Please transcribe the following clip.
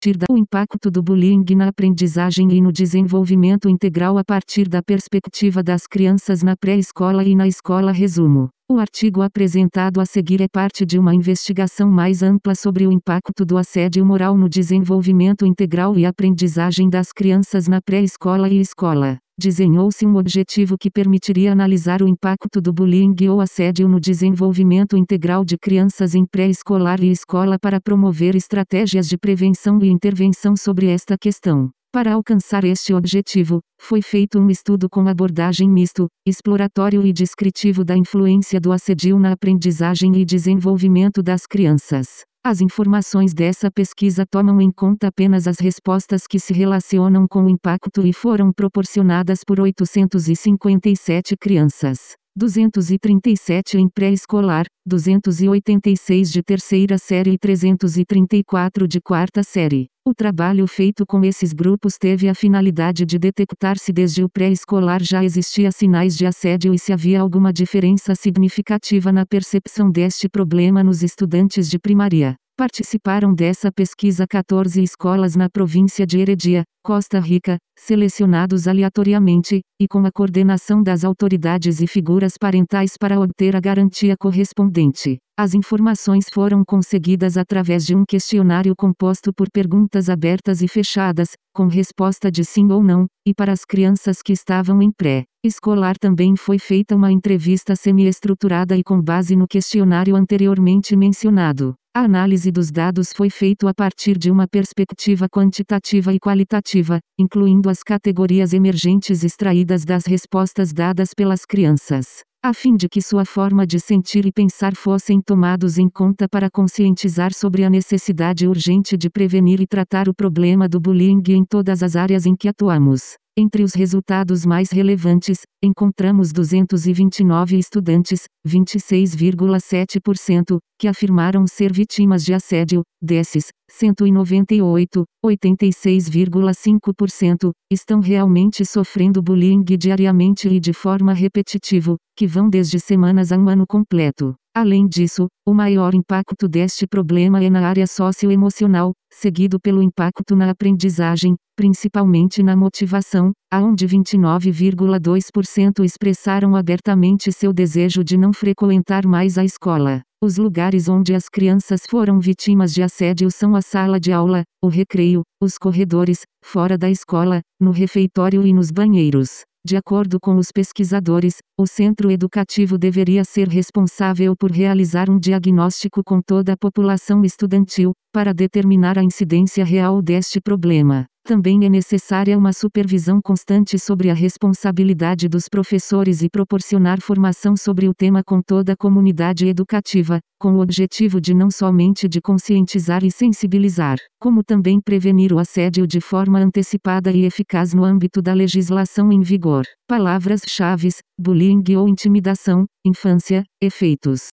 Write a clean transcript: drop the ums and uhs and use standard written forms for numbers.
O impacto do bullying na aprendizagem e no desenvolvimento integral a partir da perspectiva das crianças na pré-escola e na escola. Resumo. O artigo apresentado a seguir é parte de uma investigação mais ampla sobre o impacto do assédio moral no desenvolvimento integral e aprendizagem das crianças na pré-escola e escola. Desenhou-se um objetivo que permitiria analisar o impacto do bullying ou assédio no desenvolvimento integral de crianças em pré-escolar e escola para promover estratégias de prevenção e intervenção sobre esta questão. Para alcançar este objetivo, foi feito um estudo com abordagem misto, exploratório e descritivo da influência do assédio na aprendizagem e desenvolvimento das crianças. As informações dessa pesquisa tomam em conta apenas as respostas que se relacionam com o impacto e foram proporcionadas por 857 crianças. 237 em pré-escolar, 286 de terceira série e 334 de quarta série. O trabalho feito com esses grupos teve a finalidade de detectar se desde o pré-escolar já existia sinais de assédio e se havia alguma diferença significativa na percepção deste problema nos estudantes de primária. Participaram dessa pesquisa 14 escolas na província de Heredia, Costa Rica, selecionados aleatoriamente, e com a coordenação das autoridades e figuras parentais para obter a garantia correspondente. As informações foram conseguidas através de um questionário composto por perguntas abertas e fechadas, com resposta de sim ou não, e para as crianças que estavam em pré-escolar também foi feita uma entrevista semi-estruturada e com base no questionário anteriormente mencionado. A análise dos dados foi feita a partir de uma perspectiva quantitativa e qualitativa, incluindo as categorias emergentes extraídas das respostas dadas pelas crianças, a fim de que sua forma de sentir e pensar fossem tomados em conta para conscientizar sobre a necessidade urgente de prevenir e tratar o problema do bullying em todas as áreas em que atuamos. Entre os resultados mais relevantes, encontramos 229 estudantes, 26,7%, que afirmaram ser vítimas de assédio. Desses, 198, 86,5%, estão realmente sofrendo bullying diariamente e de forma repetitiva, que vão desde semanas a um ano completo. Além disso, o maior impacto deste problema é na área socioemocional, seguido pelo impacto na aprendizagem, principalmente na motivação, aonde 29,2% expressaram abertamente seu desejo de não frequentar mais a escola. Os lugares onde as crianças foram vítimas de assédio são a sala de aula, o recreio, os corredores, fora da escola, no refeitório e nos banheiros. De acordo com os pesquisadores, o centro educativo deveria ser responsável por realizar um diagnóstico com toda a população estudantil, para determinar a incidência real deste problema. Também é necessária uma supervisão constante sobre a responsabilidade dos professores e proporcionar formação sobre o tema com toda a comunidade educativa, com o objetivo de não somente de conscientizar e sensibilizar, como também prevenir o assédio de forma antecipada e eficaz no âmbito da legislação em vigor. Palavras-chave: bullying ou intimidação, infância, efeitos.